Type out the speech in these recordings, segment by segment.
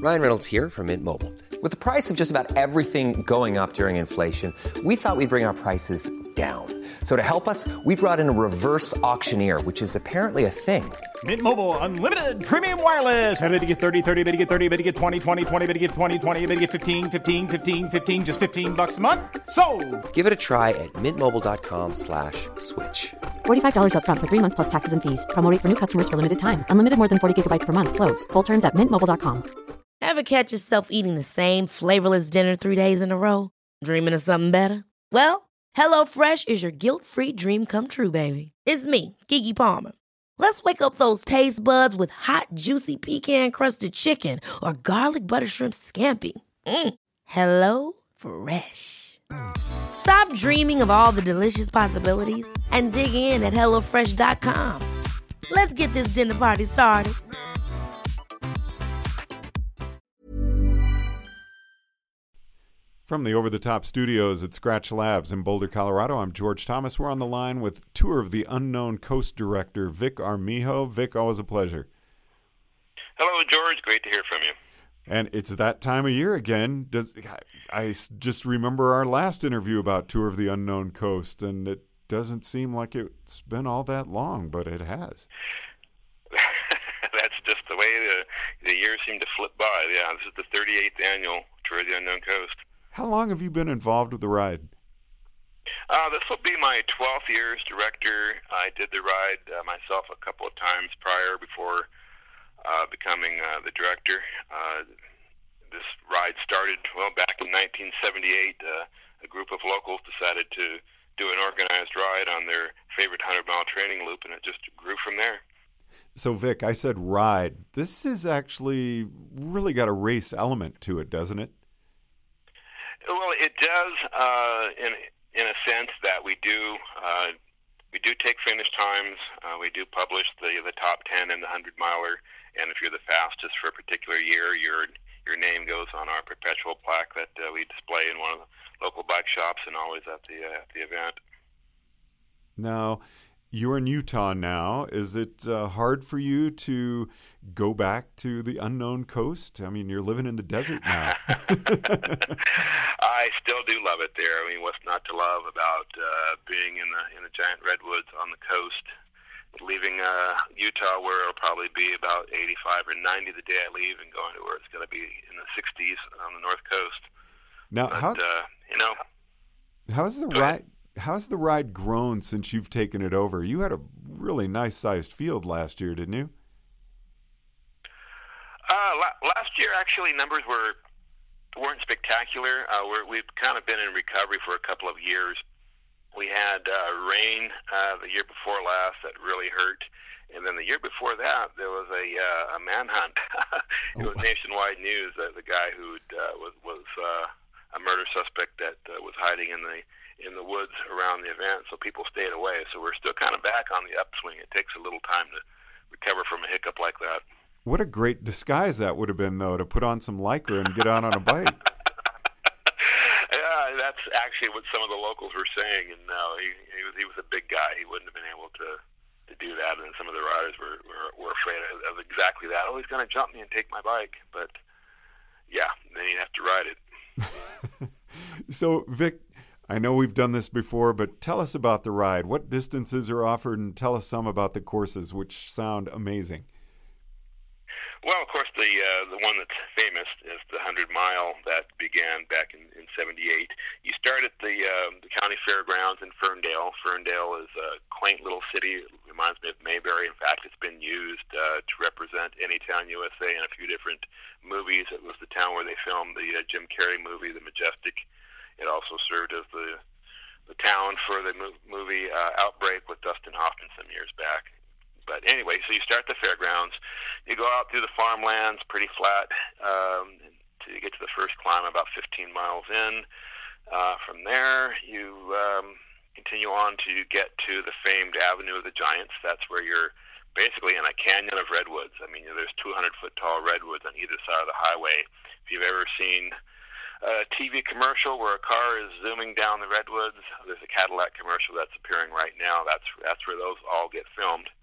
Ryan Reynolds here from Mint Mobile. With the price of just about everything going up during inflation, we thought we'd bring our prices down. So to help us, we brought in a reverse auctioneer, which is apparently a thing. Mint Mobile Unlimited Premium Wireless. How to get 30, 30, bit to get 30, bit to get 20, 20, 20, bit to get 20, 20, bit to get 15, 15, 15, 15, just $15 a month? Sold! Give it a try at mintmobile.com/switch. $45 up front for 3 months plus taxes and fees. Promo rate for new customers for limited time. Unlimited more than 40 gigabytes per month. Slows full terms at mintmobile.com. Ever catch yourself eating the same flavorless dinner 3 days in a row? Dreaming of something better? Well, HelloFresh is your guilt-free dream come true, baby. It's me, Keke Palmer. Let's wake up those taste buds with hot, juicy pecan-crusted chicken or garlic butter shrimp scampi. Hello Fresh. Stop dreaming of all the delicious possibilities and dig in at HelloFresh.com. Let's get this dinner party started. From the Over the Top studios at Scratch Labs in Boulder, Colorado, I'm George Thomas. We're on the line with Tour of the Unknown Coast director Vic Armijo. Vic, always a pleasure. Hello, George. Great to hear from you. And it's that time of year again. I just remember our last interview about Tour of the Unknown Coast, and it doesn't seem like it's been all that long, but it has. That's just the way the years seem to flip by. Yeah, this is the 38th annual Tour of the Unknown Coast. How long have you been involved with the ride? This will be my 12th year as director. I did the ride myself a couple of times prior before becoming the director. This ride started, back in 1978. A group of locals decided to do an organized ride on their favorite 100-mile training loop, and it just grew from there. So, Vic, I said ride. This is actually really got a race element to it, doesn't it? Well, it does, in a sense that we do take finish times. We do publish the top 10 in the 100-miler, and if you're the fastest for a particular year, your name goes on our perpetual plaque that we display in one of the local bike shops and always at the event. Now, you're in Utah now. Is it hard for you to go back to the unknown coast? I mean, you're living in the desert now. I still do love it there. I mean, what's not to love about being in the giant redwoods on the coast? Leaving Utah, where it'll probably be about 85 or 90 the day I leave, and going to where it's going to be in the 60s on the north coast. Now, how's the ride grown since you've taken it over? You had a really nice-sized field last year, didn't you? Last year, actually, numbers weren't spectacular. We've kind of been in recovery for a couple of years. We had rain the year before last that really hurt, and then the year before that, there was a manhunt. It was nationwide news that the guy who was a murder suspect that was hiding in the woods around the event, so people stayed away. So we're still kind of back on the upswing. It takes a little time to recover from a hiccup like that. What a great disguise that would have been, though, to put on some Lycra and get out on a bike. Yeah, that's actually what some of the locals were saying, and no, he was a big guy. He wouldn't have been able to do that, and some of the riders were afraid of exactly that. Oh, he's going to jump me and take my bike, but yeah, then you have to ride it. So, Vic, I know we've done this before, but tell us about the ride. What distances are offered, and tell us some about the courses, which sound amazing. Well, of course, the one that's famous is the 100-mile that began back in 78. You start at the county fairgrounds in Ferndale. Ferndale is a quaint little city. It reminds me of Mayberry. In fact, it's been used to represent Anytown, USA in a few different movies. It was the town where they filmed the Jim Carrey movie, The Majestic. It also served as the town for the movie Outbreak with Dustin Hoffman some years back. But anyway, so you start the fairgrounds. You go out through the farmlands, pretty flat, until you get to the first climb, about 15 miles in. From there, you continue on to get to the famed Avenue of the Giants. That's where you're basically in a canyon of redwoods. I mean, there's 200-foot tall redwoods on either side of the highway. If you've ever seen a TV commercial where a car is zooming down the redwoods, there's a Cadillac commercial that's appearing right now. That's where those all get filmed.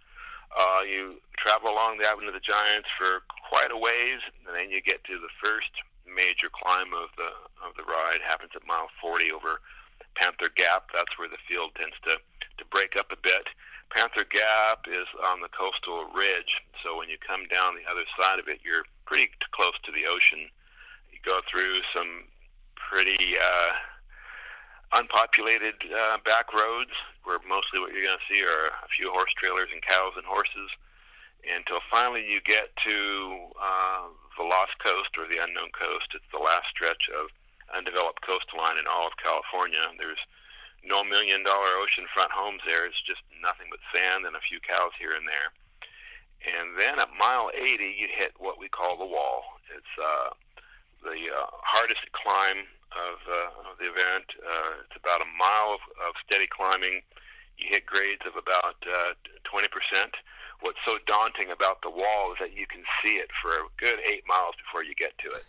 You travel along the Avenue of the Giants for quite a ways, and then you get to the first major climb of the ride. Happens at mile 40 over Panther Gap. That's where the field tends to break up a bit. Panther Gap is on the coastal ridge, so when you come down the other side of it, you're pretty close to the ocean. You go through some pretty unpopulated back roads, where mostly what you're going to see are a few horse trailers and cows and horses, until finally you get to the Lost Coast, or the Unknown Coast. It's the last stretch of undeveloped coastline in all of California. There's no $1 million oceanfront homes there. It's just nothing but sand and a few cows here and there. And then at mile 80, you hit what we call the wall. It's the hardest climb of the event. It's about a mile of steady climbing. You hit grades of about 20%. What's so daunting about the wall is that you can see it for a good 8 miles before you get to it.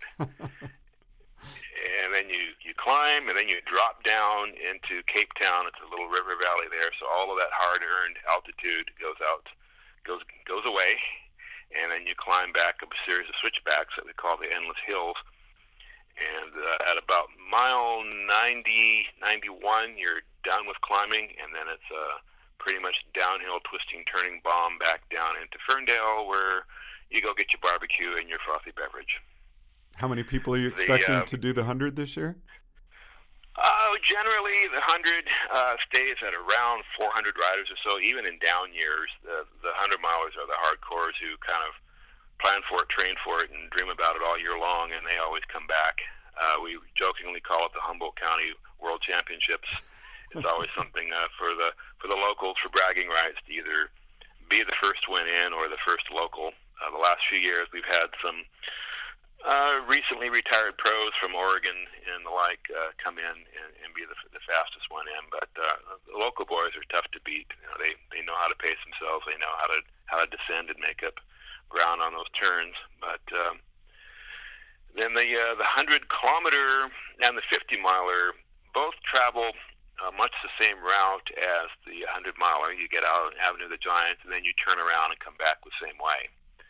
And then you climb, and then you drop down into Cape Town. It's a little river valley there, so all of that hard-earned altitude goes away, and then you climb back up a series of switchbacks that we call the Endless Hills. And at about mile 90, 91, you're done with climbing, and then it's a pretty much downhill, twisting, turning bomb back down into Ferndale, where you go get your barbecue and your frothy beverage. How many people are you expecting to do the 100 this year? Generally, the 100 stays at around 400 riders or so. Even in down years, the 100-milers are the hardcores who kind of plan for it, train for it, and dream about it all year long, and they always come back. We jokingly call it the Humboldt County World Championships. It's always something for the locals, for bragging rights, to either be the first win in or the first local. The last few years, we've had some recently retired pros from Oregon and the like come in and be the fastest one in, but the local boys are tough to beat. You know, they know how to pace themselves. They know how to descend and make up ground on those turns. But then the 100-kilometer and the 50-miler both travel much the same route as the 100-miler. You get out on Avenue of the Giants, and then you turn around and come back the same way.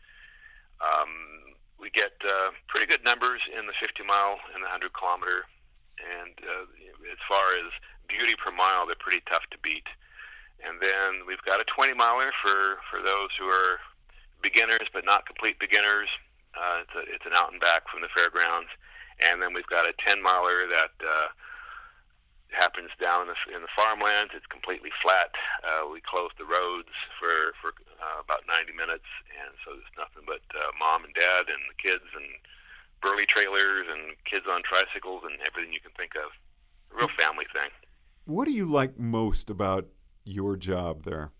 We get pretty good numbers in the 50-mile and the 100-kilometer, and as far as beauty per mile, they're pretty tough to beat. And then we've got a 20-miler for those who are beginners but not complete beginners. It's an out and back from the fairgrounds. And then we've got a 10-miler that happens down in the farmlands. It's completely flat. We close the roads for about 90 minutes, and so there's nothing but mom and dad and the kids and burly trailers and kids on tricycles and everything you can think of. A real family thing. What do you like most about your job there?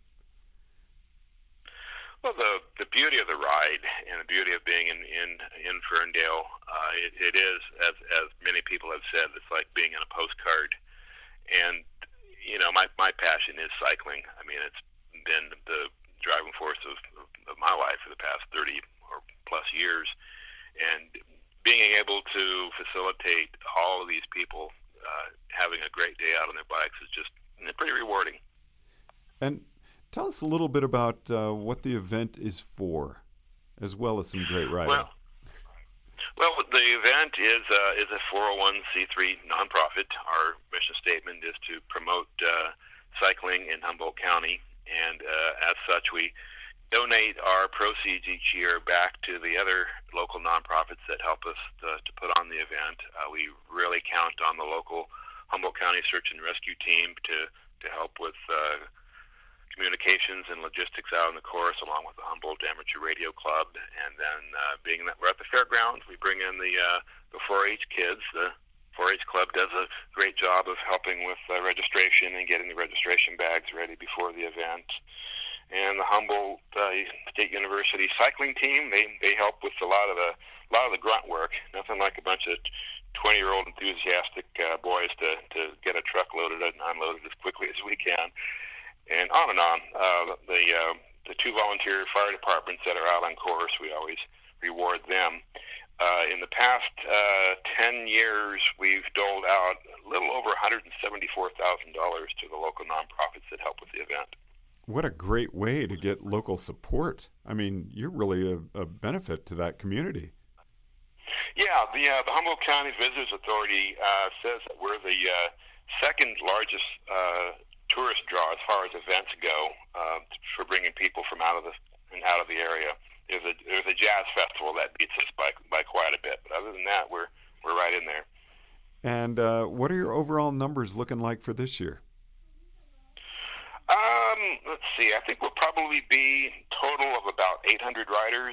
Well, the beauty of the ride and the beauty of being in Ferndale, it is, as many people have said, it's like being in a postcard. And, you know, my passion is cycling. I mean, it's been the driving force of my life for the past 30 or plus years. And being able to facilitate all of these people having a great day out on their bikes is just pretty rewarding. And tell us a little bit about what the event is for, as well as some great riding. Well, the event is a 401c3 nonprofit. Our mission statement is to promote cycling in Humboldt County, and as such, we donate our proceeds each year back to the other local nonprofits that help us to put on the event. We really count on the local Humboldt County Search and Rescue team to help with communications and logistics out on the course, along with the Humboldt Amateur Radio Club. And then being that we're at the fairgrounds, we bring in the 4-H kids. The 4-H Club does a great job of helping with registration and getting the registration bags ready before the event. And the Humboldt State University cycling team, they help with a lot of the grunt work. Nothing like a bunch of 20-year-old enthusiastic boys to get a truck loaded and unloaded as quickly as we can. And on. The 2 volunteer fire departments that are out on course, we always reward them. In the past 10 years, we've doled out a little over $174,000 to the local nonprofits that help with the event. What a great way to get local support. I mean, you're really a benefit to that community. Yeah, the Humboldt County Visitors Authority says that we're the second largest tourist draw as far as events go for bringing people from out of the area. There's a jazz festival that beats us by quite a bit, but other than that, we're right in there. And what are your overall numbers looking like for this year? Let's see. I think we'll probably be total of about 800 riders.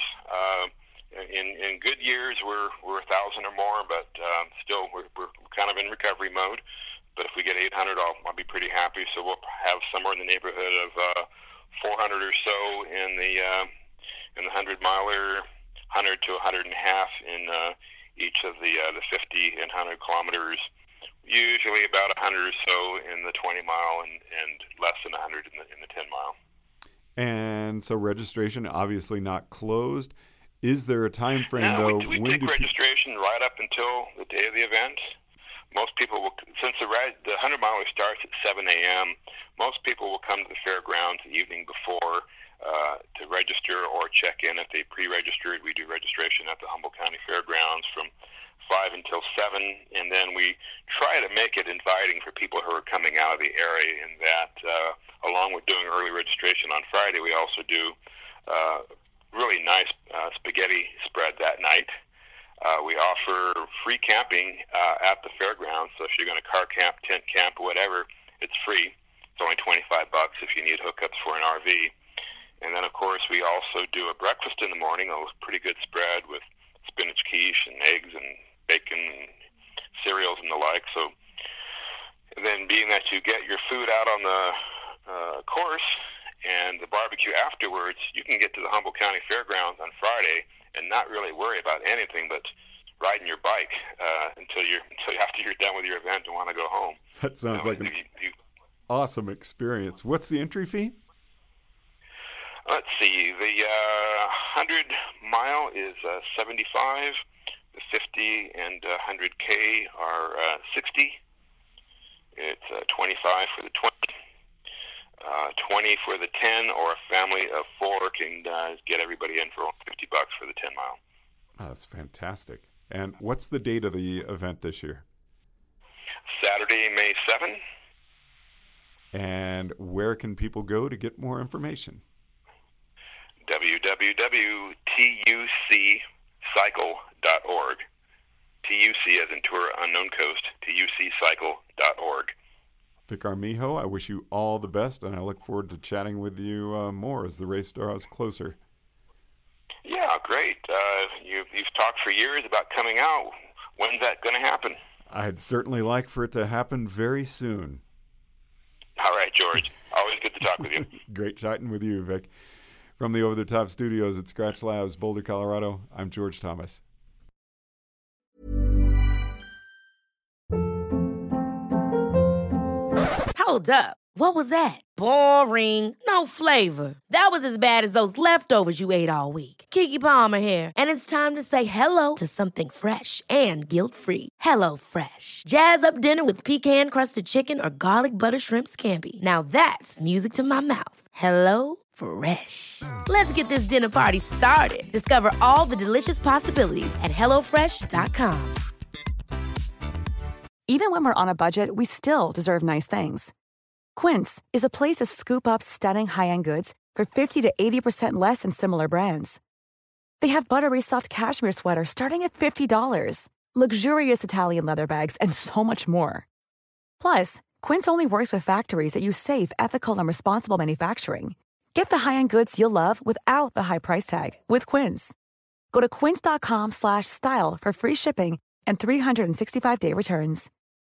In good years, we're 1,000 or more, but still we're kind of in recovery mode. But if we get 800, I'll be pretty happy. So we'll have somewhere in the neighborhood of 400 or so in the 100-miler, 100 to 100 and a half in each of the 50 and 100 kilometers. Usually about 100 or so in the 20-mile and less than 100 in the 10-mile. And so registration obviously not closed. Is there a time frame, though? We take registration right up until the day of the event. Most people will, since the 100-miler starts at 7 a.m., most people will come to the fairgrounds the evening before to register or check in. If they pre-registered, we do registration at the Humboldt County Fairgrounds from 5 until 7, and then we try to make it inviting for people who are coming out of the area, in that along with doing early registration on Friday, we also do really nice spaghetti spread that night. We offer free camping at the fairgrounds, so if you're going to car camp, tent camp, whatever, it's free. It's only $25 if you need hookups for an RV. And then, of course, we also do a breakfast in the morning, a pretty good spread with spinach quiche and eggs and bacon and cereals and the like. So then, being that you get your food out on the course and the barbecue afterwards, you can get to the Humboldt County Fairgrounds on Friday and not really worry about anything but riding your bike until after you're done with your event and want to go home. That sounds like an awesome experience. What's the entry fee? Let's see. The 100-mile is $75. The 50 and 100K are $60. It's $25 for the 20. 20 for the 10, or a family of 4 can get everybody in for $50 for the 10-mile. Oh, that's fantastic. And what's the date of the event this year? Saturday, May 7. And where can people go to get more information? www.tuccycle.org. TUC as in Tour Unknown Coast, tuccycle.org. Vic Armijo, I wish you all the best, and I look forward to chatting with you more as the race draws closer. Yeah, great. You've talked for years about coming out. When's that going to happen? I'd certainly like for it to happen very soon. All right, George. Always good to talk with you. Great chatting with you, Vic. From the Over the Top studios at Scratch Labs, Boulder, Colorado, I'm George Thomas. Hold up. What was that? Boring. No flavor. That was as bad as those leftovers you ate all week. Keke Palmer here, and it's time to say hello to something fresh and guilt-free. Hello Fresh. Jazz up dinner with pecan-crusted chicken or garlic butter shrimp scampi. Now that's music to my mouth. Hello Fresh. Let's get this dinner party started. Discover all the delicious possibilities at HelloFresh.com. Even when we're on a budget, we still deserve nice things. Quince is a place to scoop up stunning high-end goods for 50 to 80% less than similar brands. They have buttery soft cashmere sweaters starting at $50, luxurious Italian leather bags, and so much more. Plus, Quince only works with factories that use safe, ethical, and responsible manufacturing. Get the high-end goods you'll love without the high price tag with Quince. Go to quince.com/style for free shipping and 365-day returns.